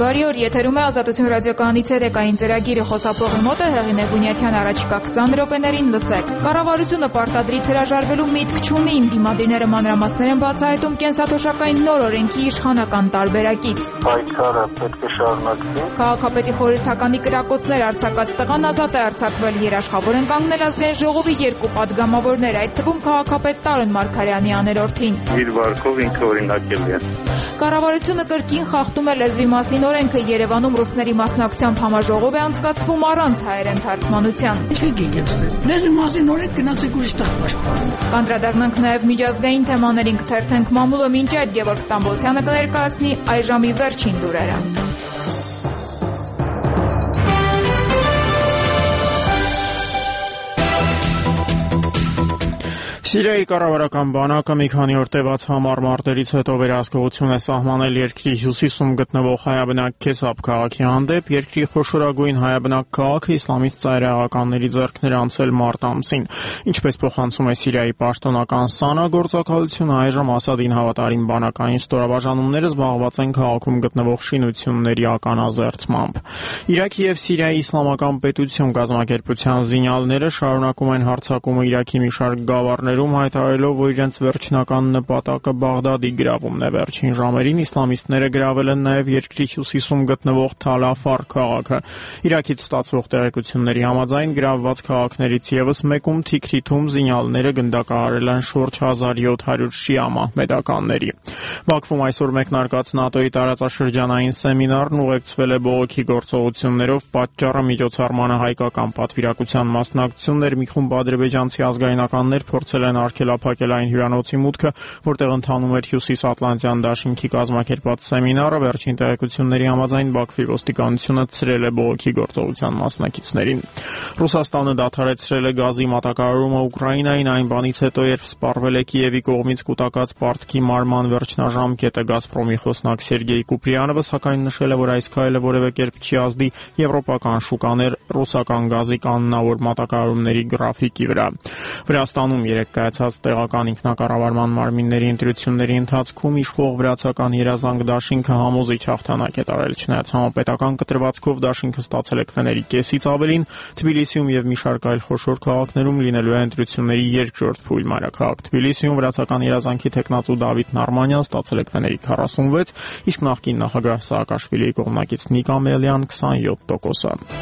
Բարի օր, եթերում է Ազատություն ռադիոկայանի ցերեկային ծրագիրը, խոսափողի մոտ է Հեղինե Բունյաթյան, առաջիկա 20 րոպեներին լսեք։ Կառավարությունը պարտադրից հրաժարվելու միտք չունի, դիմադիրները մանրամասներ են բացահայտում կենսաթոշակային նոր օրենքի իշխանական տարբերակից։ Պայքարը պետք է շարունակվի։ Քաղաքապետի խորհրդականի կրակոցներ արձակած տղան ազատ է արձակվել, երաշխավոր են կանգնել Ազգային ժողովի 2 պատգամավորներ, այդ թվում քաղաքապետ Տարոն Մարգարյանի աներորդին։ Իր վարկով ինքը օրինակել է։ Կառավարությունը կրկին խախտում է լեզվի մասին օրենքը, Երևանում ռուսների մասնակցությամբ համաժողով է անցկացվում առանց հայերեն թարգմանության։ Լեզվի մասին օրենք գնացեք ուրիշ տեղ պաշտպանում։ Կանդրադառնանք նաև միջազգային թեմաներին, կթերթենք մամուլը մինչ այդ Գևորգ Ստամբոլցյանը կներկայացնի այժմի վերջին լուրերը։ Սիրիայի կառավարական բանակը մի քանի օր տևած համառ մարտերից հետո վերահսկողություն է սահմանել երկրի հյուսիսում գտնվող հայաբնակ Քեսապ քաղաքի հանդեպ, երկրի խոշորագույն հայաբնակ քաղաքը իսլամիստ ծայրահեղականների ձեռքներ անցել մարտ ամսին։ Ինչպես փոխանցում է Սիրիայի պաշտոնական ՍԱՆԱ գործակալությունը, այժմ Ասադին հավատարիմ բանակային ստորաբաժանումները զբաղված են քաղաքում գտնվող շինությունների ականազերծմամբ։ Իրաքի եւ Սիրիայի իսլամական պետություն կազմակերպության զինյալները շարունակում են հարձակումը Իրաքի մի շարք գավառներում, հայտարարելով, որ իրենց վերջնական նպատակը Բաղդադի գրավումն է։ Վերջին ժամերին իսլամիստները գրավել են նաև երկրի հյուսիսում գտնվող Թալ Աֆար քաղաքը։ Իրաքից ստացվող տեղեկությունների համաձայն գրավված քաղաքներից եւս մեկում Թիքրիթում զինյալները գնդակահարել են շուրջ 1700 շիա մահմեդականների։ Բաքվում այսօր մեկնարկած ՆԱՏՕ-ի տարածաշրջանային սեմինարն ուղեկցվել է բողոքի գործողություններով, պատճառը միջոցառմանը հայկական պատվիրակության մասնակցությունն էր, մի խումբ ադրբեջանցի ազգայնականներ փորձել են արգելափակել այն հյուրանոցի մուտքը, որտեղ ընթանում էր Հյուսիսատլանտյան դաշինքի կազմակերպած սեմինարը։ Վերջին տեղեկությունների համաձայն Բաքվի ոստիկանությունը ցրել է բողոքի գործողության մասնակիցներին։ Ռուսաստանը դադարեցրել է գազի մատակարարումը Ուկրաինային այն բանից հետո, երբ սպառվել է Կիևի կողմից կուտակած պարտքի մարման վերջնաժամկետը։ Գազպրոմի խոսնակ Սերգեյ Կուպրիանովը սակայն նշել է, որ այս քայլը որևէ կերպ չի ազդի եվրոպական շուկաներ ռուսական գազի կանոնավոր մատակարարումների գրաֆիկի վրա։ Վրաստանում երեկ կայացած տեղական ինքնակառավարման մարմինների ընտրությունների ընթացքում իշխող վրացական երազանք դաշինքը համոզիչ հաղթանակ է տարել։ Չնայած համապետական կտրվածքով դաշինքը ստացել է քվեների կեսից ավելին, Թբիլիսիում եւ մի շարք այլ խոշոր քաղաքներում լինելու է ընտրությունների երկրորդ փուլ։ Մայրաքաղաք Թբիլիսիում վրացական երազանքի թեկնածու Դավիթ Նարմանյան ստացել է քվեների 46, իսկ նախկին նախագահ Սաակաշվիլիի կողմնակից Նիկ Ամելյան 27%։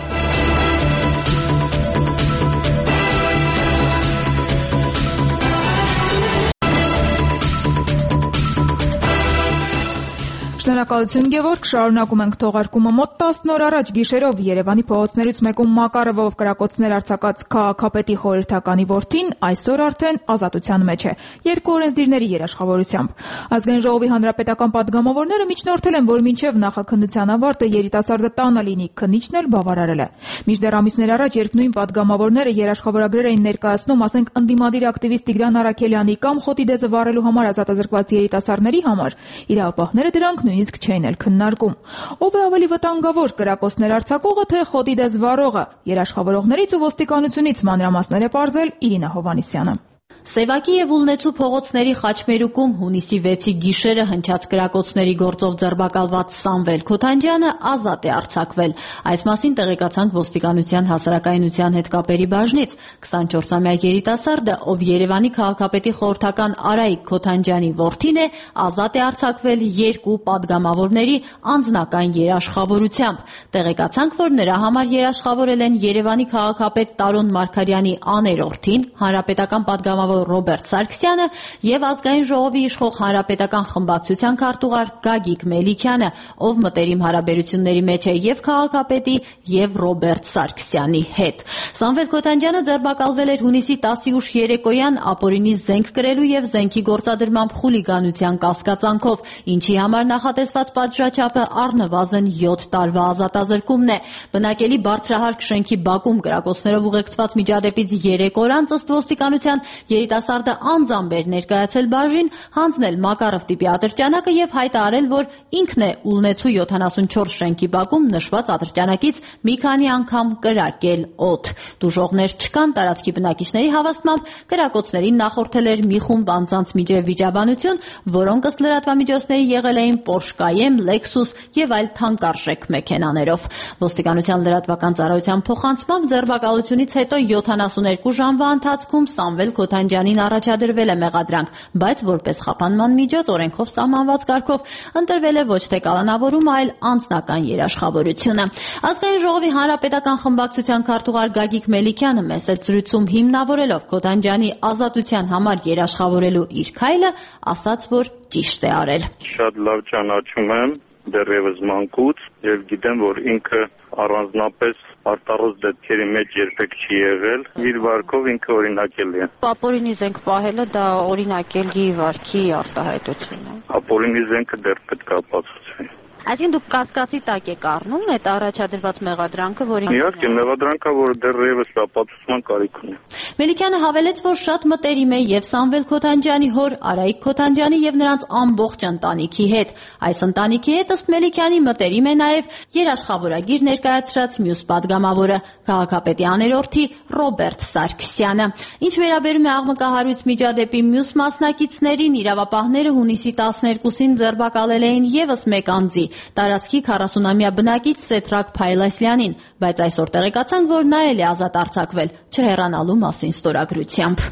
Շնորհակալություն Գևորգ, շարունակում ենք թողարկումը մոտ 10 օր առաջ գիշերով Երևանի փողոցներից մեկում Մակարովով կրակոցներ արձակած քաղաքապետի խորհրդականի որդին այսօր արդեն ազատության մեջ է, 2 օրենսդիրների երաշխավորությամբ։ Ազգային ժողովի հանրապետական պատգամավորները միջնորդել են, որ մինչև նախաքննության ավարտը երիտասարդը տանը լինի, քննիչն էլ բավարարել է։ Մինչդեռ ամիսներ առաջ, երբ նույն պատգամավորները երաշխավորագրեր էին ներկայացնում, ասենք ընդդիմադիր ակտիվիստ Տիգրան Արաքելյանի կամ Խոտիդեզը վառելու համար ազատազրկված երիտասարդների համար, իրավապահները դրանք նույնիսկ չէին էլ քննարկում։ Ով է ավելի վտանգավոր, կրակոցներ արձակողը թե Խոտիդեզ վառողը։ Երաշխավորողներից ու ոստիկանությունից մանրամասներ է պարզել Իրինա Հովհաննիսյանը։ Սևակի եւ Ուլնեցու փողոցների խաչմերուկում հունիսի 6-ի գիշերը հնչած կրակոցների գործով ձերբակալված Սամվել Քոթանջյանը ազատ է արձակվել։ Այս մասին տեղեկացանք ոստիկանության հասարակայնության հետ կապերի բաժնից։ 24-ամյա երիտասարդը, ով Երևանի քաղաքապետի խորհրդական Արայիկ Քոթանջյանի որդին է, ազատ է արձակվել 2 պատգամավորների անձնական երաշխավորությամբ։ Տեղեկացանք, որ նրա համար երաշխավորել են Երևանի քաղաքապետ Տարոն Մարգարյանի աներորդին, հանրապետական պատգամավոր Ռոբերտ Սարգսյանը եւ Ազգային ժողովի իշխող հանրապետական խմբակցության քարտուղար Գագիկ Մելիքյանը, ով մտերիմ հարաբերությունների մեջ է եւ քաղաքապետի եւ Ռոբերտ Սարգսյանի հետ։ Սամվել Քոթանջյանը ձերբակալվել էր հունիսի 10-ի ուշ երեկոյան ապօրինի զենք կրելու եւ զենքի գործադրմամբ խուլիգանության կասկածանքով, ինչի համար նախատեսված պատժաչափը առնվազն 7 տարվա ազատազրկումն է։ Բնակելի բարձրահարկ շենքի բակում կրակոցներով ուղեկցված միջադեպից 3 օր անց ըստ ոստիկանության Երիտասարդը անձամբ էր ներկայացել բաժին, հանձնել Մակարով տիպի ատրճանակը եւ հայտարարել, որ ինքն է Ուլնեցու 74 շենքի բակում նշված ատրճանակից մի քանի անգամ կրակել օդ։ Դժողներ չկան, տարածքի բնակիչների հավաստմամբ կրակոցներին նախորդել էր մի խումբ անձանց միջև վիճաբանություն, որոնք ըստ լրատվամիջոցների եղել էին Porsche Cayenne, Lexus եւ այլ թանկարժեք մեքենաներով։ Ոստիկանության լրատվական ծառայության փոխանցմամբ ձերբակալությունից հետո 72 ժամվա ընթացքում Սամվել Քոթանջյանին առաջադրվել է մեղադրանք, բայց որպես խափանման միջոց օրենքով սահմանված կարգով ընտրվել է ոչ թե կալանավորում, այլ անձնական երաշխավորությունը։ Ազգային ժողովի հանրապետական խմբակցության քարտուղար Գագիկ Մելիքյանը մեծ զրույցում հիմնավորելով Քոթանջյանի ազատության համար երաշխավորելու իր քայլը, ասաց, որ ճիշտ է արել։ Շատ լավ ճանաչում եմ դեռևս մանկուց եւ գիտեմ, որ ինքը առանձնապես արտառոց դեպքերի մեջ երբեք չի եղել, իր վարքով ինքը օրինակելի է։ Ապօրինի զենք պահելը դա օրինակելի վարքի արտահայտություն է։ Ապօրինի զենքը դեռ պետք է ապացուցվի։ Այսինքն դուք կասկածի տակ եք առնում այդ առաջադրված մեղադրանքը, որին Իհարկե, մեղադրանքը, որ դեռևս ապացուցման կարիք ունի։ Մելիքյանը հավելեց, որ շատ մտերիմ է եւ Սամվել Քոթանջյանի հոր Արայիկ Քոթանջյանի եւ նրանց ամբողջ ընտանիքի հետ։ Այս ընտանիքի հետ ըստ Մելիքյանի մտերիմ է նաեւ երաշխավորագիր ներկայացրած մյուս падգամավորը քաղաքապետի աներորդի Ռոբերտ Սարգսյանը։ Ինչ վերաբերում է աղմկահարույց միջադեպի մյուս մասնակիցներին, իրավապահները հունիսի 12-ին ձերբակալել էին եւս մեկ անձի, տարածքի 40-ամյա բնակիչ Սեթրակ Փայլասյանին, բայց այսօր տեղեկացանք, որ նա էլ է ազատ արձակվել, չհեռանալու մասին ստորագրությամբ։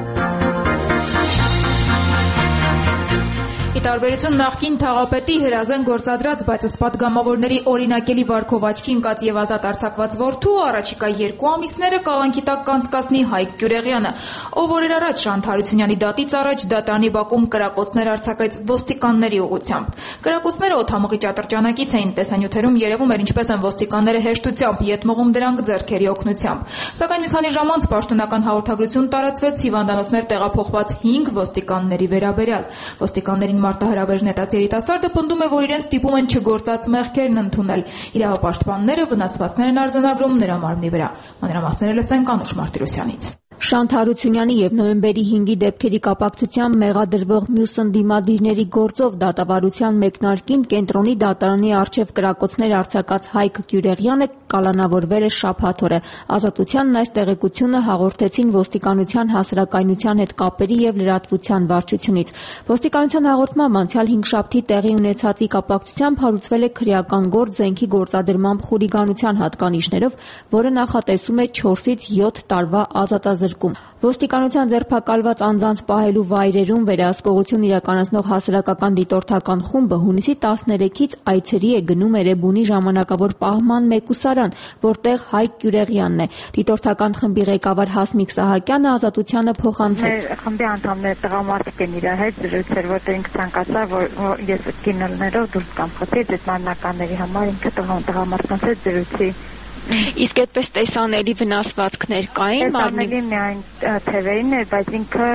Ի տարբերություն նախկին թաղապետի հրազեն գործադրած, բայց ըստ падգամավորների օրինակելի վարքով աչքի ընկած եւ ազատ արձակված որդու առաջիկա 2 ամիսները կալանքի տակ կանցկացնի Հայկ Գյուրեղյանը, ով օրեր առաջ Շանթ Հարությունյանի դատից առաջ դատարանի բակում կրակոցներ արձակեց ոստիկանների ուղղությամբ։ Կրակոցները օդամղիչ ատրճանակից էին, տեսանյութերում երևում էր ինչպես են ոստիկանները հեշտությամբ ետ մղում դրանք ձեռքերի օգնությամբ։ Սակայն մի քանի ժամ անց պաշտոնական հաղորդագրություն տարածվեց հիվանդանոցներ տեղափոխված 5 ոստիկանների վերաբերյալ։ Ոստիկաններին մարտահրավեր նետած երիտասարդը պնդում է, որ իրենց ստիպում են չգործած մեղքերն ընդունել։ Իրավապաշտպանները վնասվածքներ են արձանագրում նրա մարմնի վրա։ Մանրամասները լսենք Անուշ Մարտիրոսյանից։ Շանթ Հարությունյանի եւ նոյեմբերի 5-ի դեպքերի կապակցությամբ մեղադրվող մյուս ընդդիմադիրների գործով դատավարության մեկնարկին կենտրոնի դատարանի առջև կրակոցներ արձակած Հայկ Գյուրեղյանը կալանավորվել է շաբաթ օրը։ Ազատությանն այս տեղեկությունը հաղորդեցին ոստիկանության հասարակայնության հետ կապերի եւ լրատվության վարչությունից։ Ոստիկանության հաղորդմամբ անցյալ 5 տեղի ունեցածի կապակցությամբ հարուցվել է քրեական գործ զենքի գործադրմամբ խուլիգանության հատկանիշներով, որը նախատեսում է 4-ից 7 տարվա ազատազրկում։ Ոստիկանության ձերբակալված անձանց պահելու վայրերում վերահսկողություն իրականացնող հասարակական դիտորդական խումբը հունիսի 13-ից այցերի է գնում Էրեբունի ժամանակավոր պահման մեկուսարան, որտեղ Հայկ Գյուրեղյանն է։ Դիտորդական խմբի ղեկավար Հասմիկ Սահակյանը ազատությանը փոխանցեց։ Խմբի անդամները տղամարդիկ են իր հետ զրուցել, որտեղ ինքը ցանկացավ, որ ես կինելներով դուրս կամ խփի այդ մանրականների համար ինքը տղամարդկանց հետ զրուցի։ Իսկ այդպես տեսանելի վնասվածքներ կային մարմնի միայն թևերին էր, բայց ինքը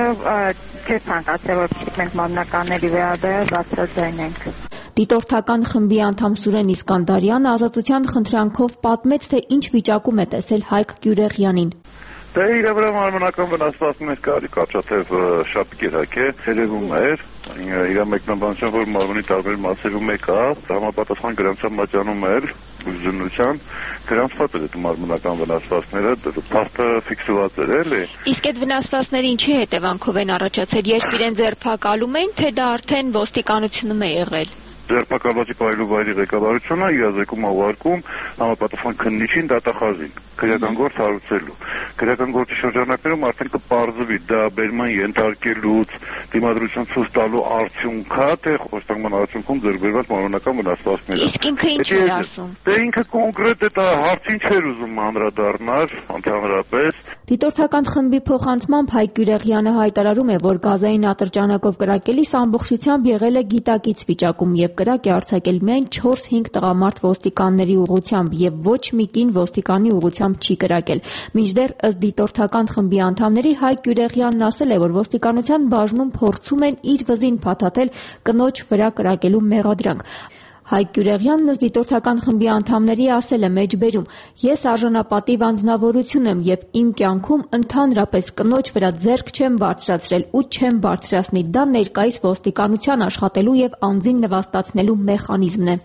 չէր ցանկացել, որ մենք մարմնականների վերաբերյալ բացատրենք։ Դիտորդական խմբի անդամ Սուրեն Իսկանդարյանը ազատության խնդրանքով պատմեց, թե ինչ վիճակում է տեսել Հայկ Գյուրեղյանին։ Դե իր վրա մարմնական վնասվածքներ կար, կարճատև շատ գերակ է, երևում էր, իր մեկնաբանությամբ, որ մարմնի տարբեր մասերում է կա, համապատասխան գրանցան մատյանում էր, ուժգնության, գրանցված էր այդ մարմնական վնասվածքները, փաստը ֆիքսված էր, էլի։ Իսկ այդ վնասվածքները ինչի հետևանքով են առաջացել, երբ իրեն ձերբակալում էին, թե դա արդեն ոստիկանությունում է եղել։ Ձերբակալվածի պահելու վայրի ղեկավարությունը իրազեկում ավարկում համապատասխան քննիչին դատախազին քրեական գործ հարուցելու։ Քրեական գործի շրջանակներում արդեն կպարզվի դա բերման ենթարկելուց դիմադրություն ցույց տալու արդյունքա թե խոստման արդյունքում ձեռբերված մարմնական վնասվածքները։ Իսկ ինքը ինչ էր ասում։ Դե ինքը կոնկրետ այդ հարցին չէր ուզում անդրադառնալ ընդհանրապես։ Դիտորդական խմբի փոխանցմամբ Հայկ Գյուրեղյանը հայտարարում է, որ գազային ատրճանակով կրակելիս ամբողջությամբ եղել է գիտակից վիճակում եւ կրակ է արձակել միայն 4-5 տղամարդ ոստիկանների ուղղությամբ եւ ոչ մի կին ոստիկանի ուղղությամբ չի կրակել։ Մինչդեռ ըստ դիտորդական խմբի անդամների Հայկ Գյուրեղյանն ասել է, որ ոստիկանության բաժնում փորձում են իր վզին փաթաթել կնոջ վրա կրակելու մեղադրանք։ Հայկ Գյուրեղյանն ըստ դիտորդական խմբի անդամների ասել է մեջբերում. «Ես արժանապատիվ անձնավորություն եմ եւ իմ կյանքում ընդհանրապես կնոջ վրա ձեռք չեմ բարձրացրել ու չեմ բարձրացնի։ Դա ներկայիս ոստիկանության աշխատելու եւ անձին նվաստացնելու մեխանիզմն է»։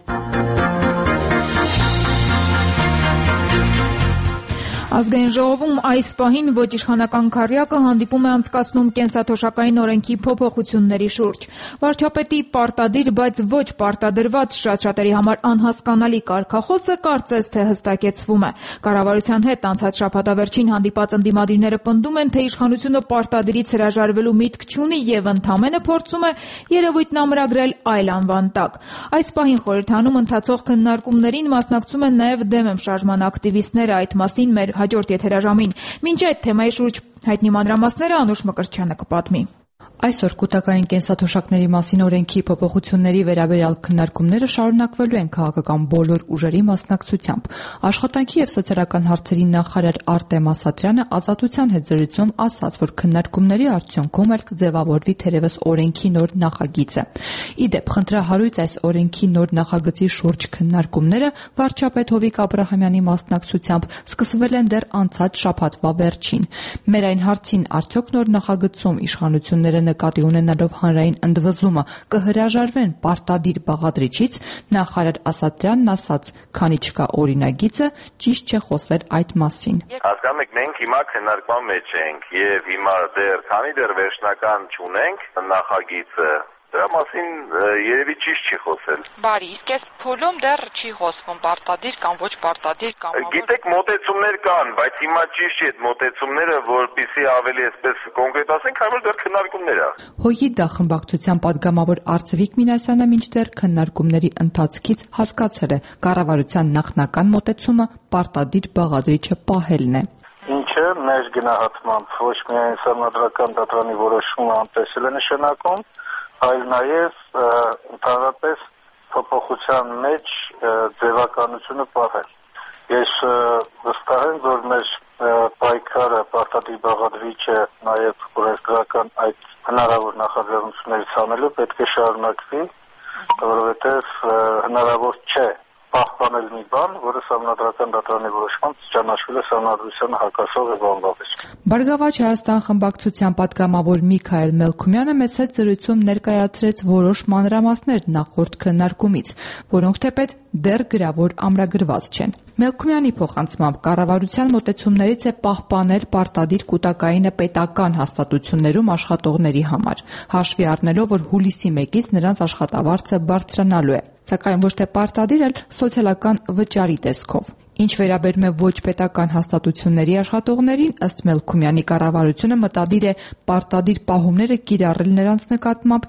Ազգային ժողովում այս պահին ոչ իշխանական քառյակը հանդիպում է անցկացնում կենսաթոշակային օրենքի փոփոխությունների շուրջ։ Վարչապետի պարտադիր, բայց ոչ պարտադրված շատ-շատերի համար անհասկանալի կարգախոսը կարծես թե հստակեցվում է։ Կառավարության հետ անցած շաբաթավերջին հանդիպած ընդդիմադիրները պնդում են, թե իշխանությունը պարտադիրից հրաժարվելու միտք չունի եւ ընդամենը փորձում է երևույթն ամրագրել այլ անվան տակ։ Այս պահին խորհրդանում ընթացող քննարկումներին մասնակցում են նաեւ դեմ եմ շարժման ակտիվիստները, այդ մասին մեր հաջորդ եթերաժամին։ Մինչ այդ թեմայի շուրջ հայտնի մանրամասները Անուշ Մկրտչյանը կպատմի։ Այսօր կൂട്ടակային կենսաթոշակների մասին օրենքի փոփոխությունների վերաբերյալ քննարկումները շարունակվելու են քաղաքական բոլոր ուժերի մասնակցությամբ։ Աշխատանքի եւ սոցիալական հարցերի նախարար Արտեմ Ասատրյանը Ազատության հետ զրույցում ասաց, որ քննարկումների արդյունքում էլ կձևավորվի թերևս օրենքի նոր նախագիծը։ Իդեպ, խնդրահարույց այս օրենքի նոր նախագծի շուրջ քննարկումները վարչապետ Հովիկ Աբրահամյանի մասնակցությամբ սկսվել են դեռ անցած շաբաթվա վերջին։ Մեր այն հարցին, արդյոք նոր նախագծում իշխանությունները նկատի ունենալով հանրային ընդվզումը կհրաժարվեն պարտադիր բաղադրիչից, նախարար Ասատրյանն ասաց, քանի չկա օրինագիծը, ճիշտ չէ խոսել այդ մասին։ Հասկանում եք, մենք հիմա քննարկման մեջ ենք եւ հիմա քանի դեռ վերջնական չունենք նախագիծը, դրա մասին երևի ճիշտ չի խոսել։ Բարի, իսկ այս փուլում դեռ չի խոսվում պարտադիր կամ ոչ պարտադիր կամ։ Գիտեք, մոտեցումներ կան, բայց հիմա ճիշտ չէ այդ մոտեցումները, որպեսզի ավելի այսպես կոնկրետացենք, քանի որ դեռ քննարկումներ է։ ՀՅԴ խմբակցության падգամավոր Արծվիկ Մինասյանը մինչդեռ քննարկումների ընթացքից հասկացել է, կառավարության նախնական մոտեցումը պարտադիր բաղադրիչը պահելն է։ Ինչը մեր գնահատմամբ ոչ միայն սահմանադրական դատարանի որոշումը անտեսել է նշանակում, այլ նաև ընդհանրապես փոփոխության մեջ ձևականությունը պահել։ Ես վստահ եմ, որ մեր պայքարը պարտադիր բաղադրիչը նաև օրենսդրական այդ հնարավոր նախաձեռնություններից անելու պետք է շարունակվի, որովհետև հնարավոր չէ պահպանել մի բան, որը սահմանադրական դատարանի որոշմամբ ճանաչվել է սահմանադրությանը հակասող եւ անվավեր։ Բարգավաճ Հայաստան խմբակցության падգամավոր Միքայել Մելքումյանը մեծ հետ զրույցում ներկայացրեց որոշ մանրամասներ նախորդ քննարկումից, որոնք թեպետ դեռ գրավոր ամրագրված չեն։ Մելքումյանի փոխանցմամբ կառավարության մոտեցումներից է պահպանել պարտադիր կൂട്ടակայինը պետական հաստատություններում աշխատողների համար, հաշվի առնելով, որ հուլիսի 1-ից նրանց աշխատավարձը բարձրանալու է, սակայն ոչ թե պարտադիր, այլ սոցիալական վճարի տեսքով։ Ինչ վերաբերում է ոչ պետական հաստատությունների աշխատողներին, ըստ Մելքումյանի կառավարությունը մտադիր է պարտադիր պահումները կիրառել նրանց նկատմամբ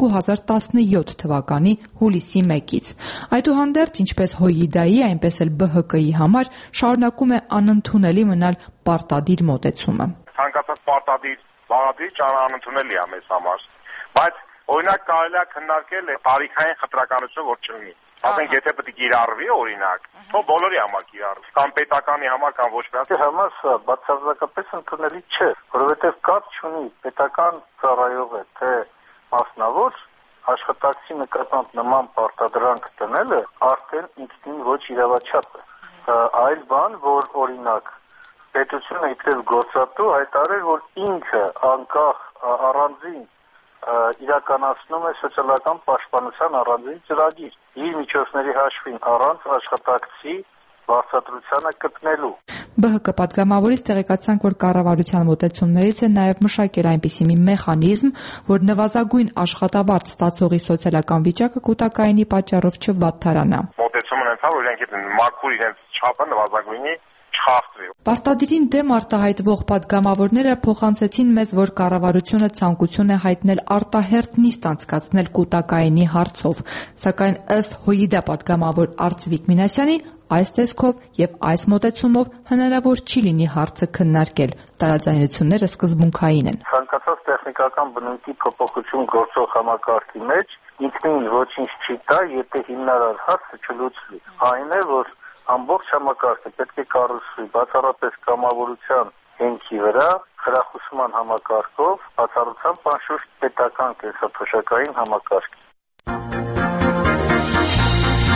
2017 թվականի հուլիսի 1-ից։ Այդուհանդերձ, ինչպես ՀՅԴ-ի, այնպես էլ ԲՀԿ-ի համար շարունակում է անընդունելի մնալ պարտադիր մոտեցումը։ Ցանկացած պարտադիր բաղադրիչ անընդունելի է մեզ համար, բայց օրինակ կարելի է քննարկել տարիքային խտրականություն, որ չլինի։ Ասենք, եթե պետք է կիրառվի օրինակ, թող բոլորի համար կիրառվի, կամ պետականի համար, կամ ոչ պետականի համար սա բացարձակապես ընդունելի չէ, որովհետև կապ չունի պետական ծառայող է, թե մասնավոր աշխատակցի նկատմամբ նման պարտադրանք տնելը արդեն ինքնին ոչ իրավաչափ է։ Այլ բան, որ օրինակ պետությունը իբրև գործատու հայտարարել, որ ինքը անկախ առանձին իրականացնում է սոցիալական պաշտպանության առանձին ծրագիր իր միջոցների հաշվին առանց աշխատակցի վարձատրությանը կտնելու։ ԲՀԿ падգամավորից տեղեկացանք, որ կառավարության մոտեցումներից է նաև մշակել այնպիսի մի մեխանիզմ, որ նվազագույն աշխատավարձ ստացողի սոցիալական վիճակը կൂട്ടակայինի պատճառով չվատթարանա։ Մոտեցումն են, որ իրենք մաքուր իրենց չափը նվազագույնի Պարտադիրին դեմ արտահայտվող падգամավորները փոխանցեցին մեզ, որ կառավարությունը ցանկություն է հայտնել արտահերթ նիստ անցկացնել կൂട്ടակայինի հարցով, սակայն ըստ ՀՅԴ падգամավոր Արծվիկ Մինասյանի այս տեսքով եւ այս մոտեցումով հնարավոր չի լինի հարցը քննարկել։ Տարաձայնությունները սկզբունքային են։ Ցանկացած տեխնիկական բնույթի փոփոխություն գործող համակարգի մեջ ինքնին ոչինչ չի տա, եթե հիմնարար հարցը չլուծվի։ Այն է, որ ամբողջ համակարգը պետք է կառուցվի բացառապես կամավորության հենքի վրա, խրախուսման համակարգով, բացառությամբ անշուշտ պետական կենսաթոշակային համակարգի։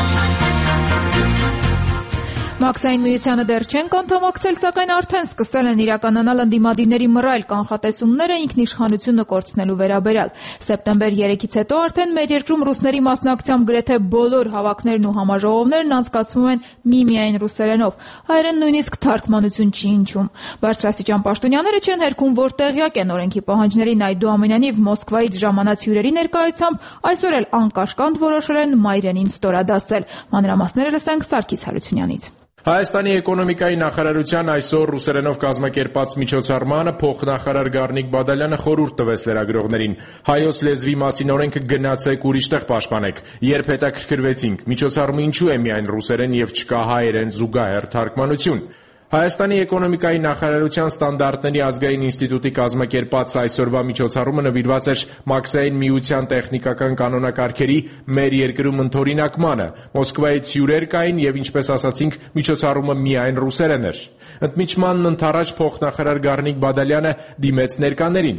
Մաքսային միությանը դեռ չեն անդամակցել, սակայն արդեն սկսել են իրականանալ ընդդիմադիրների մռայլ կանխատեսումները ինքնիշխանությունը կորցնելու վերաբերյալ։ Սեպտեմբեր 3-ից հետո արդեն մեր երկրում ռուսների մասնակցությամբ գրեթե բոլոր հավաքներն ու համաժողովներն անցկացվում են միմիայն ռուսերենով։ Հայերեն նույնիսկ թարգմանություն չի հնչում։ Բարձրաստիճան պաշտոնյաները չեն հերքում, որ տեղյակ են օրենքի պահանջներին, այդուամենայնիվ Մոսկվայից ժամանած հյուրերի ներկայությամբ այսօր էլ անկաշկանդ որոշել են մայրենին ստորադասել։ Մանրամասները լսենք Սարգիս Հարությունյանից։ Հայաստանի էկոնոմիկայի նախարարության այսօր ռուսերենով կազմակերպած միջոցառմանը փոխնախարար Գառնիկ Բադալյանը խորհուրդ տվեց լրագրողներին. հայոց լեզվի մասին օրենքը գնացեք ուրիշտեղ պաշտպանեք։ Երբ հետաքրքրվեցինք, միջոցառումը ինչու է միայն ռուսերեն եւ չկա հայերեն զուգահեռ թարգմանություն։ Հայաստանի էկոնոմիկայի նախարարության ստանդարտների ազգային ինստիտուտի կազմակերպած այսօրվա միջոցառումը նվիրված էր Մաքսային միության տեխնիկական կանոնակարգերի մեր երկրում ընդօրինակմանը։ Մոսկվայից հյուրեր կային եւ ինչպես ասացինք, միջոցառումը միայն ռուսերեն էր։ Ընդմիջմանն ընթരാճ փոխնախարար Գառնիկ Բադալյանը димեց неркаներին.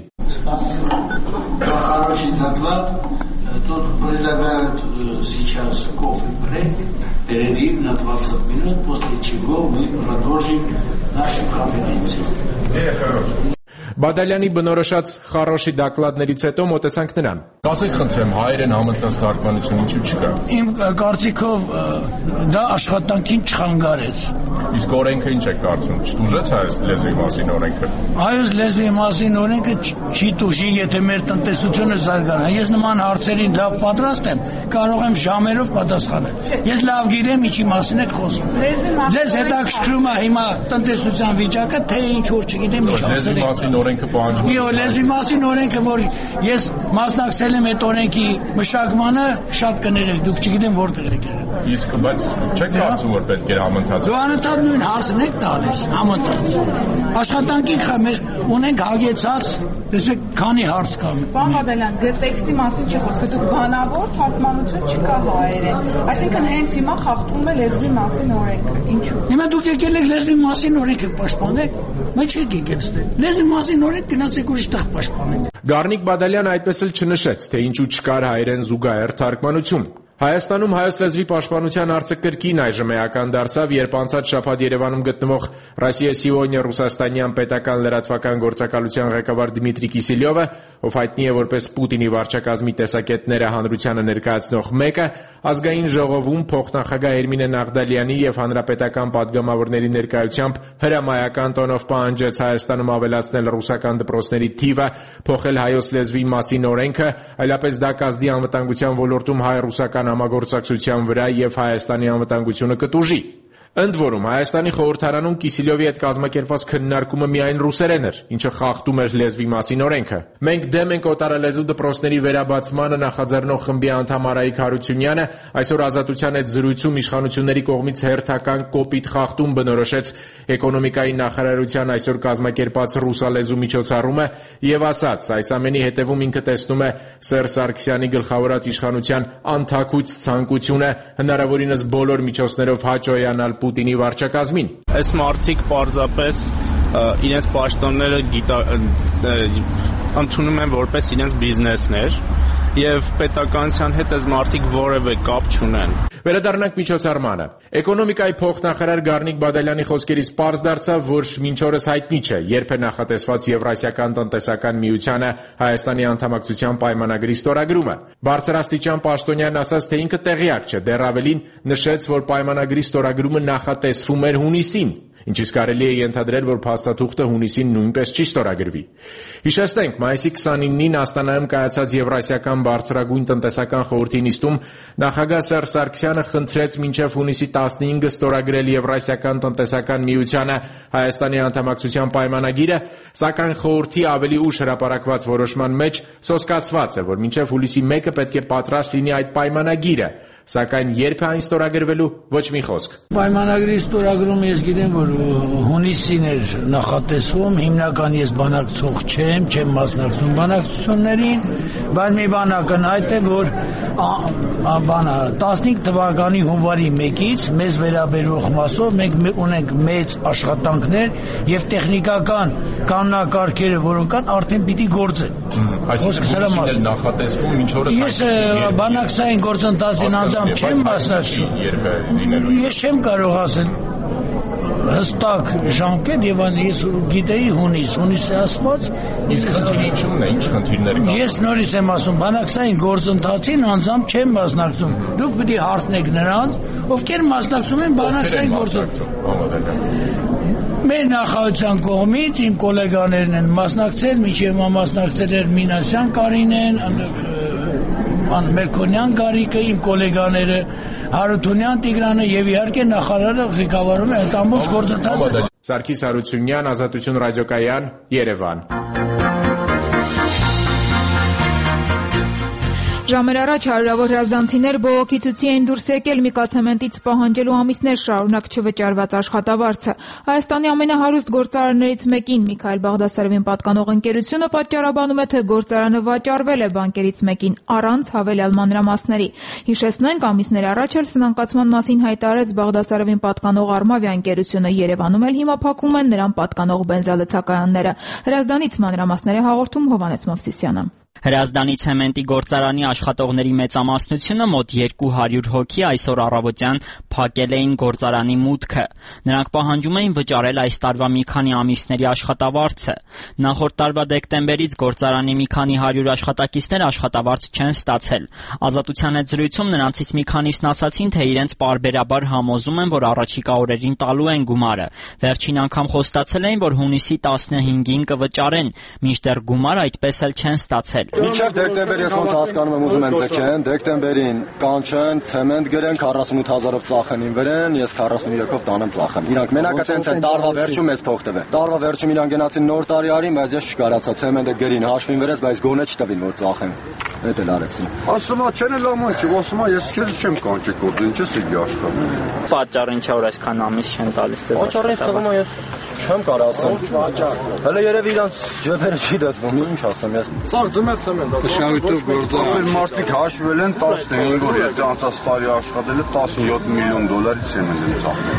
Хороший доклад. Тут предлагают сейчас кофе-брейк, перерыв на 20 минут, после чего мы продолжим нашу конференцию. Բադալյանի բնորոշած խառոշի դակլադներից հետո մոտեցանք նրան. Կասեք խնդրեմ, հայերեն համընթաց թարգմանություն ինչու չկա։ Իմ կարծիքով դա աշխատանքին չխանգարեց։ Իսկ օրենքը ինչ է կարծում, չտուժեց հայոց լեզվի մասին օրենքը։ Հայոց լեզվի մասին օրենքը չի տուժի, եթե մեր տնտեսությունը զարգանա։ Ես նման հարցերին լավ պատրաստ եմ, կարող եմ ժամերով պատասխանել։ Ես լավ գիտեմ ինչի մասին եք խոսում։ Ձեզ հետաքրքրում է հիմա տնտեսության վիճակը, թե ինչ որ չգիտեմ ինչ ասել եք։ Լեզվի մասին օրենքը, որ ես մասնակցել եմ այդ օրենքի մշակմանը, շատ կներեք, դուք չգիտեմ որտեղ եք եղել։ Իսկ բայց չեք կարծում, որ պետք է համընթաց։ Դու անընդհատ նույն հարցն եք տալիս, համընթաց։ Աշխատանքին մենք ունենք հագեցած, տեսեք, քանի հարց կա։ Պարոն Բադալյան, տեքստի մասին չի խոսքը, դուք բանավոր թարգմանություն չկա հայերեն։ Այսինքն հենց հիմա խախտվում է լեզվի մասին օրենքը։ Ինչու՞։ Հիմա դուք եկել եք լեզվի մասին օրենքը պաշտպանեք, մենք չեք եկել ստե։ Լեզվի մասին օրենք գնացեք ուրիշ տեղ պաշտպանեք։ Գառնիկ Բադալյանը այդպես էլ չնշեց, թե ինչու չկար հայերեն զուգահեռ թարգմանություն։ Հայաստանում հայոց լեզվի պաշտպանության հարցը կրկին այժմ էական դարձավ, երբ անցած շաբաթ Երևանում գտնվող Ռոսիա Սիոնիա ռուսաստանյան պետական լրատվական գործակալության ղեկավար Դմիտրի Կիսելյովը, ով հայտնի է որպես Պուտինի վարչակազմի տեսակետները հանրությանը ներկայացնող մեկը, ազգային ժողովում փոխնախագահ Էրմինե Նաղդալյանի եւ հանրապետական падգամավորների ներկայությամբ հրամայական տոնով պահանջեց Հայաստանում ավելացնել ռուսական դպրոցների թիվը, փոխել հայոց լեզվի մասին օրենքը, այլապես դա կազդի անվտանգության ոլորտում հայ-ռուսական համագործակցության վրա եւ Հայաստանի անվտանգությունը կտուժի։ Ընդ որում, Հայաստանի խորհրդարանում Կիսելյովի հետ կազմակերպված քննարկումը միայն ռուսերեն էր, ինչը խախտում էր լեզվի մասին օրենքը։ Մենք դեմ ենք օտարալեզու դպրոցների վերաբացմանը նախաձեռնող խմբի անդամ Արայիկ Հարությունյանը այսօր Ազատության հետ զրույցում իշխանությունների կողմից հերթական կոպիտ խախտում բնորոշեց էկոնոմիկայի նախարարության այսօր կազմակերպած ռուսալեզու միջոցառումը եւ ասաց, այս ամենի հետևում ինքը տեսնում է Սերժ Սարգսյանի գլխավորած իշխանության անթաքույց ցանկությունը հնարավորինս բոլոր միջոցներով հաճոյանալ Պուտինի վարչակազմին։ Այս մարդիկ պարզապես իրենց պաշտոնները ընդունում են որպես իրենց բիզնեսներ եւ պետականության հետ այս մարդիկ որևէ կապ չունեն։ Վերադառնանք միջոցառմանը։ Էկոնոմիկայի փոխնախարար Գառնիկ Բադալյանի խոսքերից պարզ դարձավ, որ մինչ օրս հայտնի չէ, երբ է նախատեսված Եվրասիական տնտեսական միությանը Հայաստանի անդամակցության պայմանագրի ստորագրումը։ Բարձրաստիճան պաշտոնյան ասաց, թե ինքը տեղյակ չէ, դեռ ավելին նշեց, որ պայմանագրի ստորագրումը նախատեսվում էր հունիսին, ինչից կարելի է ենթադրել, որ փաստաթուղթը հունիսին նույնպես չի ստորագրվի։ Հիշեցնենք, մայիսի 29-ին Աստանայում կայացած Եվրասիական բարձրագույն տնտեսական խորհրդի նիստում նախագահ Սերժ Սարգսյանը խնդրեց մինչև հունիսի 15-ը ստորագրել Եվրասիական տնտեսական միությանը Հայաստանի անդամակցության պայմանագիրը, սակայն խորհրդի ավելի ուշ հրապարակված որոշման մեջ սոսկացված է, որ մինչև հուլիսի 1-ը պետք է պատրաստ լինի այդ պայմանագիրը, սակայն երբ է այն ստորագրվելու, ոչ մի խոսք։ Պայմանագրի ստորագրումը ես գիտեմ, որ հունիսին էր նախատեսվում, հիմնական ես բանակցող չեմ մասնակցում բանակցություններին, բայց մի բան ակնհայտ է, որ 15 թվականի հունվարի 1-ից մեզ վերաբերող մասով մենք ունենք մեծ աշխատանքներ եւ տեխնիկական կանոնակարգերը, որոնք կան, արդեն պիտի գործեն։ Այսինքն նախատեսվում ինչ օրս Ես բանակցային գործընթացին անձամբ չեմ մասնակցում։ Ես չեմ կարող ասել։ հստակ ժամկետ եւ ես գիտեի հունիսի ասված իսկ խնդիրը ինչու՞մն է, ինչ խնդիրներ կան։ Ես նորից եմ ասում, բանակցային գործընթացին անձամբ չեմ մասնակցում։ Դուք պիտի հարցնեք նրանց, ովքեր մասնակցում են բանակցային գործընթացին։ Մեր նախարարության կողմից իմ գոլեգաներն են մասնակցել, մինչև մասնակցել էր Մինասյան Կարինեն, Մերկոնյան Գարիկը, իմ գոլեգաները, Հարությունյան Տիգրանը եւ իհարկե նախարարը ղեկավարում է այդ ամբողջ գործընթացը։ Սարգիս Հարությունյան, Ազատություն ռադիոկայան, Երևան։ Ժամեր առաջ հարյուրավոր հրազդանցիներ բողոքի ցույցի էին դուրս եկել Միկացեմենտից պահանջելու ամիսներ շարունակ չվճարված աշխատավարձը։ Հայաստանի ամենահարուստ գործարաններից մեկին Միքայել Բաղդասարովին պատկանող ընկերությունը պատճառաբանում է, թե գործարանը վաճառվել է բանկերից մեկին առանց հավելյալ մանրամասների։ Հիշեցնենք, ամիսներ առաջ էլ սնանկացման մասին հայտարարեց Բաղդասարովին պատկանող Արմավիա ընկերությունը, Երևանում էլ հիմա փակվում են նրան պատկանող բենզալցակայանները։ Հրազդանից մանրամասներ է հաղորդում Հովհաննես Մովսիսյանը։ Հրազդանի ցեմենտի գործարանի աշխատողների մեծամասնությունը մոտ 200 հոգի այսօր առավոտյան փակել էին գործարանի մուտքը։ Նրանք պահանջում էին վճարել այս տարվա մի քանի ամիսների աշխատավարձը։ Նախորդ տարվա դեկտեմբերից գործարանի մի քանի 100 աշխատակիցներ աշխատավարձ չեն ստացել։ Ազատության հետ զրույցում նրանցից մի քանիսն ասացին, թե իրենց պարբերաբար համոզում են, որ առաջիկա օրերին տալու են գումարը։ Վերջին անգամ խոստացել էին, որ հունիսի 15-ին կվճարեն, մինչդեռ գումար այդպես էլ չեն ստացել։ Մինչև դեկտեմբեր ես ոնց հասկանում եմ ուզում եմ ձգեն, դեկտեմբերին կանչեն, ցեմենտ գրեն 48000-ով ծախեն վրեն, ես 43-ով տանեմ ծախեմ։ Իրանք մենակը տենց են տարվա վերջում ես փող տվե։ Տարվա վերջում իրանք գնացին նոր տարի արին, բայց ես չկարացա ցեմենտը գրին, հաշվին վրեց, բայց գոնե չտվին որ ծախեն։ Էդ էլ արեցին։ Ասում է, չեն էլ աման չի, ասում է, ես քեզ չեմ կանչի գործ, ինչ ես իգի աշխատում։ Պատճառը ինչա որ այսքան ամիս չեն տալիս դες։ Պատճառը թվում է ես չեմ կարող ասեմ։ Հələ երևի իրանց ջեբերը չի դասվում, ինչ ասեմ ես։ Սա ձմեր ցեմենտ, դաշնավիտով գործարան։ Մարդիկ հաշվել են 15 օր, եթե անցած տարի աշխատել է $17 միլիոն ցեմենտ են ծախել։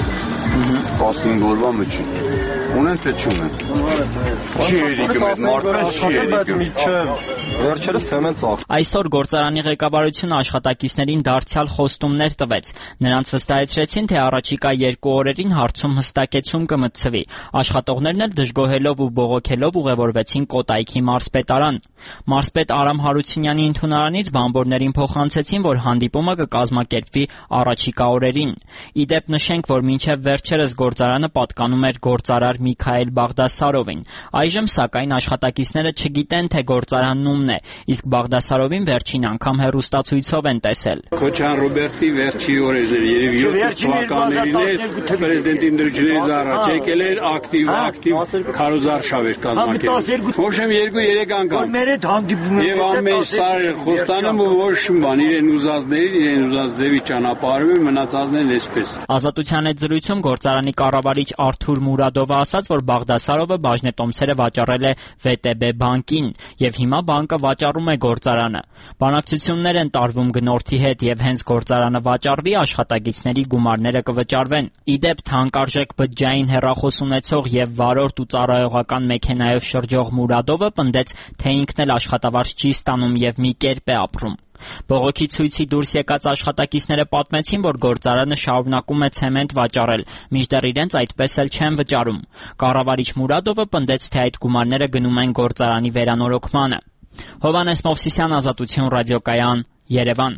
15 օրվա մեջ ունեն թե չունեն։ Չի երիկում այդ մարդը, չի երիկում։ Վերջերս ցեմենտ ծախ։ Այսօր գործարանի ղեկավարությունը աշխատակիցներին դարձյալ խոստումներ տվեց։ Նրանց վստահեցրեցին, թե առաջիկա 2 օրերին հարցում հստակեցում կմտցվի։ Աշխատողներն էլ դժգոհելով ու բողոքելով ուղևորվեցին Կոտայքի մարզպետարան։ Մարզպետ Արամ Հարությունյանի ընդունարանից բանվորներին փոխանցեցին, որ հանդիպումը կկազմակերպվի առաջիկա օրերին։ Իդեպ նշենք, որ մինչև վերջերս գործարանը պատկանում էր գործարար Միքայել Բաղդասարովին։ Այժմ սակայն աշխատակիցները չգիտեն, թե գործարանն ումն է, իսկ Բաղդասարովին վերջին անգամ հեռուստացույցով են տեսել։ Քոչյան Ռոբերտի վերջի օրերն երևի 7 թվականներին էր պրեզիդենտի ընդրությունից առաջ եկել էր ակտիվ քարոզարշավ էր կազմակերպել։ Ոչ եմ 2-3 անգամ։ Եվ ամեն սար խոստանում ու ոչ բան իրեն ուզած ձևի ճանապարհում մնացածներն էսպես։ Ազատության հետ զրույցում գործարանի կառավարիչ Արթուր Մուրադովը ասաց, որ Բաղդասարովը բաժնետոմսերը վաճառել է ՎՏԲ բանկին եւ հիմա բանկը վաճառում է գործարանը։ Բանակցություններ են տարվում գնորդի հետ եւ հենց գործարանը վաճառվի աշխատակիցների գումարները կվճարվեն։ Իդեպ թանկարժեք բջջային հեռախոս ունեցող եւ վարորդ ու ծառայողական մեքենայով շրջող Մուրադովը պնդեց, թե ինքն էլ աշխատավարձ չի ստանում եւ մի կերպ է ապրում։ Բողոքի ցույցի դուրս եկած աշխատակիցները պատմեցին, որ գործարանը շարունակում է ցեմենտ վաճառել, մինչդեռ իրենց այդպես էլ չեն վճարում։ Կառավարիչ Մուրադովը պնդեց, թե այդ գումարները գնում են գործարանի վերանորոգմանը։ Հովհաննես Մովսիսյան, Ազատություն ռադիոկայան, Երևան։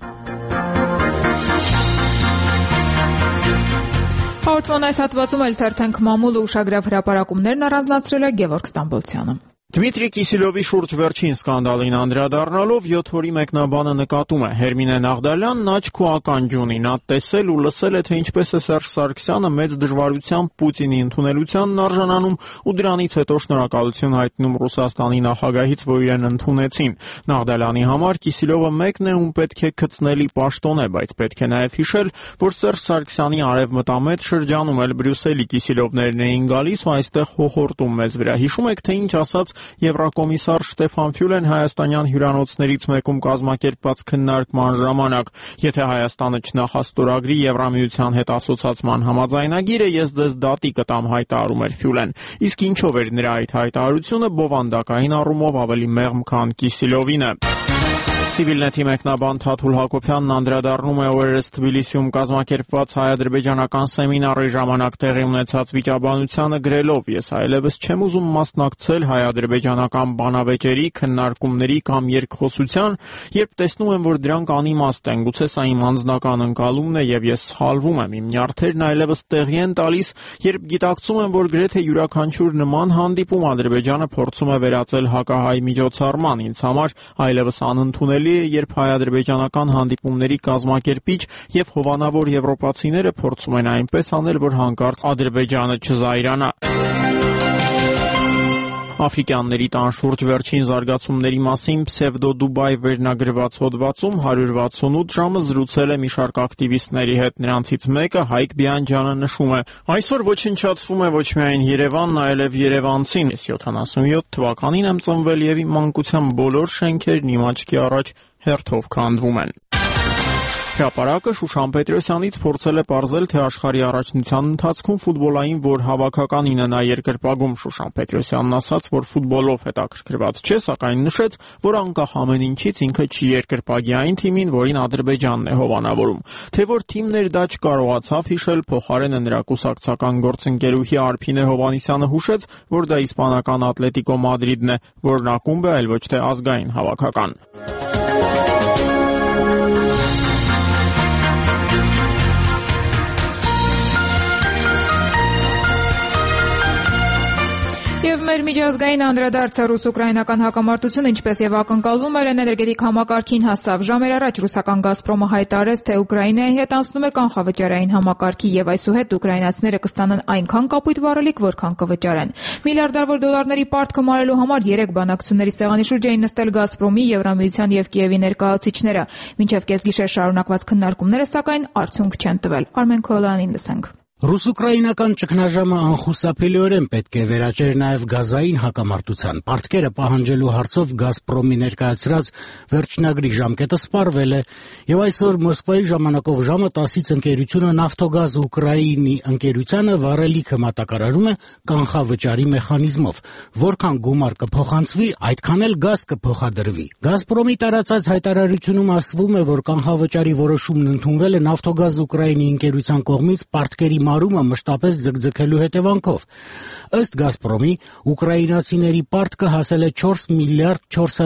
Հաղորդման այս հատվածում էլ թերթենք մամուլ ու ուշագրավ հրապարակումներն առանձնացրել է Գևորգ Ստամբոլցյանը։ Դմիտրի Կիսիլովի շուրջ վերջին սկանդալին անդրադառնալով 7 օրի մեկնաբանը նկատում է Հերմինե Նաղդալյանն աչք ու ականջ ունի, նա տեսել ու լսել է, թե ինչպես է Սերժ Սարգսյանը մեծ դժվարությամբ Պուտինի ընդունելությանն արժանանում ու դրանից հետո շնորհակալություն հայտնում Ռուսաստանի նախագահից, որ իրեն ընդունեցին։ Նաղդալյանի համար Կիսիլովը մեկն է, ում պետք է գտնելի պաշտոն է, բայց պետք է նաև հիշել, որ Սերժ Սարգսյանի արևմտամետ շրջանում էլ Բրյուսելի Կիսիլովներն էին գալիս ու այստեղ հոխորտում մեզ վրա։ Հիշում եք, թե ինչ ասաց Եվրակոմիսար Շտեֆան Ֆյուլեն հայաստանյան հյուրանոցներից մեկում կազմակերպված քննարկման ժամանակ. Եթե Հայաստանը չնախաստորագրի Եվրամիության հետ ասոցացման համաձայնագիրը, ես ձեզ դատի կտամ, հայտարարում էր Ֆյուլեն։ Իսկ ինչով էր նրա այդ հայտարարությունը բովանդակային առումով ավելի մեղմ, քան Կիսիլովինը։ Civilnet-ի մեկնաբան Թաթուլ Հակոբյանն անդրադառնում է օրերս Թբիլիսիում կազմակերպված հայ-ադրբեջանական սեմինարի ժամանակ տեղի ունեցած վիճաբանությանը գրելով. «Ես այլևս չեմ ուզում մասնակցել հայ-ադրբեջանական բանավեճերի, քննարկումների կամ երկխոսության, երբ տեսնում եմ, որ դրանք անիմաստ են, գուցե սա իմ անձնական ընկալումն է եւ ես սխալվում եմ, իմ նյարդերն այլևս տեղի են տալիս, երբ գիտակցում եմ, որ գրեթե յուրաքանչյուր նման հանդիպում Ադրբեջանը փորձում է վերածել հակահայ միջոցառման, ինձ համար այլևս անընդունելի է, երբ հայ-ադրբեջանական հանդիպումների կազմակերպիչ եւ հովանավոր եվրոպացիները փորձում են այնպես անել, որ հանկարծ Ադրբեջանը չզայրանա»։ Աֆրիկյանների տան շուրջ վերջին զարգացումների մասին Pseudo-Dubai վերնագրված հոդվածում 168 ժամը զրուցել է մի շարք ակտիվիստների հետ, նրանցից մեկը Հայկ Բիանջյանը նշում է. «Այսօր ոչնչացվում է ոչ միայն Երևանն, այլև երևանցին։ Ես 77 թվականին եմ ծնվել եւ իմ մանկության բոլոր շենքերն իմ աչքի առաջ հերթով քանդվում են»։ Հրապարակը Շուշան Պետրոսյանից փորձել է պարզել, թե աշխարհի առաջնության ընթացքում ֆուտբոլային որ հավաքականին է նա երկրպագում։ Շուշան Պետրոսյանն ասաց, որ ֆուտբոլով հետաքրքրված չէ, սակայն նշեց, որ անկախ ամեն ինչից ինքը չի երկրպագի այն թիմին, որին Ադրբեջանն է հովանավորում։ Թե որ թիմն էր դա չկարողացավ հիշել, փոխարենը նրա կուսակցական գործընկերուհի Արփինե Հովհաննիսյանը հուշեց, որ դա իսպանական Ատլետիկո Մադրիդն է, որն ակումբ է, այլ ոչ թե ազգային հավաքական։ Եվ մեր միջազգային անդրադարձը ռուս-ուկրաինական հակամարտությունը, ինչպես եւ ակնկալվում էր, էներգետիկ համակարգին հասավ։ Ժամեր առաջ ռուսական Գազպրոմը հայտարարեց, թե Ուկրաինայի հետ անցնում է կանխավճարային համակարգի եւ այսուհետ ուկրաինացիները կստանան այնքան կապույտ վառելիք, որքան կվճարեն։ Միլիարդավոր դոլարների պարտքը մարելու համար 3 բանակցությունների սեղանի շուրջ էին նստել Գազպրոմի, Եվրամիության եւ Կիևի ներկայացուցիչները։ Մինչեւ կեսգիշեր շարունակված քննարկումները, սակայն արդյունք չեն տվել։ Արմեն Քոլյանին լսենք։ Ռուս-ուկրաինական ճգնաժամը անխուսափելիորեն պետք է վերաճեր նաև գազային հակամարտության։ Պարտքերը պահանջելու հարցով Գազպրոմի ներկայացրած վերջնագրի ժամկետը սպառվել է, եւ այսօր Մոսկվայի ժամանակով ժամը 10-ից ընկերությունը Նավթոգազ Ուկրաինի ընկերությանը վառելիքը մատակարարում է կանխավճարի մեխանիզմով։ Որքան գումար կփոխանցվի, այդքան էլ գազ կփոխադրվի։ Գազպրոմի տարածած հայտարարությունում ասվում է, որ կանխավճարի որոշումն ընդունվել է Նավթոգազ Ուկրաինի ընկերության կողմից պարտքերի մարումը մշտապես ձգձգելու հետևանքով։ Ըստ Գազպրոմի, ուկրաինացիների պարտքը հասել է 4 միլիարդ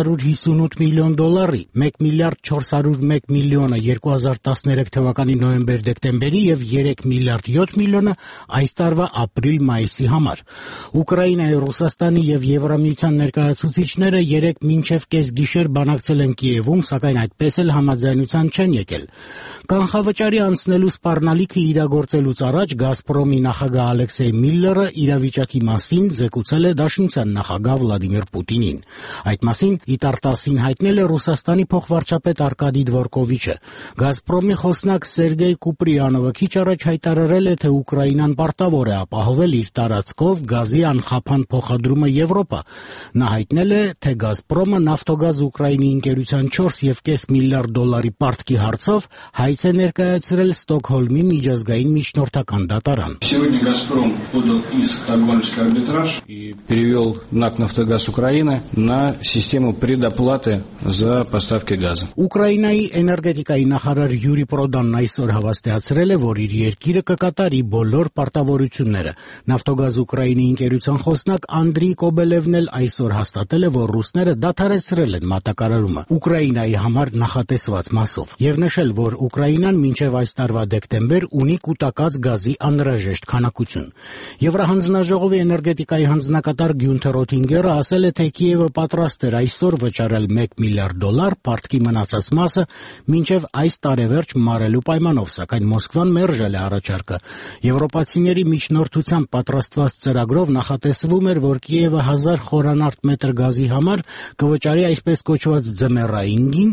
458 միլիոն դոլարի, 1 միլիարդ 401 միլիոնը 2013 թվականի նոյեմբեր-դեկտեմբերի եւ 3 միլիարդ 7 միլիոնը այս տարվա ապրիլ-մայիսի համար։ Ուկրաինայի, Ռուսաստանի եւ Եվրամիության ներկայացուցիչները 3 մինչեւ կեսգիշեր բանակցել են Կիևում, սակայն այդպես էլ համաձայնության չեն եկել։ Կանխավճարի անցնելու սպառնալիքը իրագործելուց առաջ Գազպրոմի նախագահ Ալեքսեյ Միլլերը իրավիճակի մասին զեկուցել է Դաշնության նախագահ Վլադիմիր Պուտինին։ Այդ մասին ԻՏԱՐ-10-ին հայտնել է Ռուսաստանի փոխվարչապետ Արկադի Դվորկովիչը։ Գազպրոմի խոսնակ Սերգեյ Կուպրիանովը քիչ առաջ հայտարարել է, թե Ուկրաինան պարտավոր է ապահովել իր տարածքով գազի անխափան փոխադրումը Եվրոպա։ Նա հայտնել է, թե Գազպրոմը Նավթոգազ Ուկրաինի ընկերության 4.5 միլիարդ դոլարի պարտքի հարցով հայց է ներկայացրել Ստոկհոլմի միջազգային միջնորդական դատարան։ Сегодня «Газпром» подал иск в Стокгольмский арбитраж и перевел НАК «Нафтогаз Украины» на систему предоплаты за поставки газа։ Ուկրաինայի էներգետիկայի նախարար Յուրի Պրոդանն այսօր հավաստիացրել է, որ իր երկիրը կկատարի բոլոր պարտավորությունները։ Նավթոգազ Ուկրաինի ընկերության խոսնակ Անդրեյ Կոբելևն էլ այսօր հաստատել է, որ ռուսները դադարեցրել են մատակարարումը Ուկրաինայի համար նախատեսված մասով եւ նշել, որ Ուկրաինան մինչեւ այս տարվա դեկտեմբեր ունի կուտակած գազի անհրաժեշտ քանակություն։ Եվրահանձնաժողովի էներգետիկայի հանձնակատար Գյունթեր Օթինգերը ասել է, թե Կիևը պատրաստ էր այսօր վճարել 1 միլիարդ դոլար պարտքի մնացած մասը մինչև այս տարեվերջ մարելու պայմանով, սակայն Մոսկվան մերժել է առաջարկը։ Եվրոպացիների միջնորդությամբ պատրաստված ծրագրով նախատեսվում էր, որ Կիևը 1000 խորանարդ մետր գազի համար կվճարի այսպես կոչված ձմեռային գին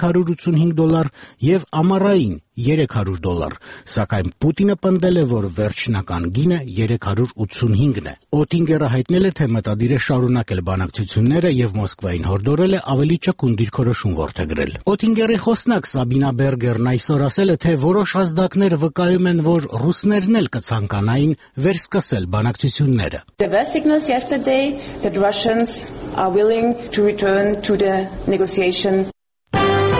$385 եւ ամառային $300, սակայն Պուտինը պնդել է, որ վերջնական գինը 385-ն է։ Օթինգերը հայտնել է, թե մտադիր է շարունակել բանակցությունները եւ Մոսկվային հորդորել է ավելի ճկուն դիրքորոշում որդեգրել։ Օթինգերի խոսնակ Սաբինա Բերգերն այսօր ասել է, թե որոշ ազդակներ վկայում են, որ ռուսներն էլ կցանկանային վերսկսել բանակցությունները։ There were signals yesterday that Russians are willing to return to the negotiation.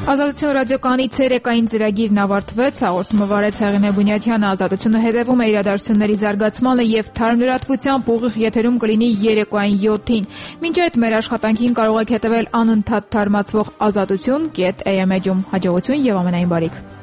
Ազատություն ռադիոկայանի ցերեկային ծրագիրն ավարտվեց, հաղորդումը վարեց Հեղինե Բունյաթյանը, Ազատությունը հետևում է իրադարձությունների զարգացմանը եւ թարմ լրատվությամբ ուղիղ եթերում կլինի երեկոային 7-ին։ Մինչ այդ մեր աշխատանքին կարող եք հետևել անընդհատ թարմացվող azatutun.am էջում։ Հաջողություն եւ ամենայն բարիք։